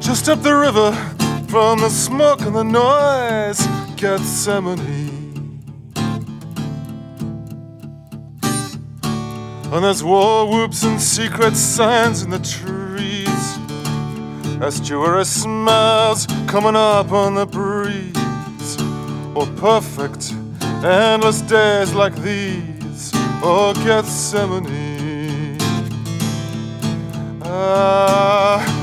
Just up the river from the smoke and the noise, Gethsemane. And there's war whoops and secret signs in the trees, as Jewera smiles coming up on the breeze. Oh, perfect, endless days like these, oh, Gethsemane. Ah,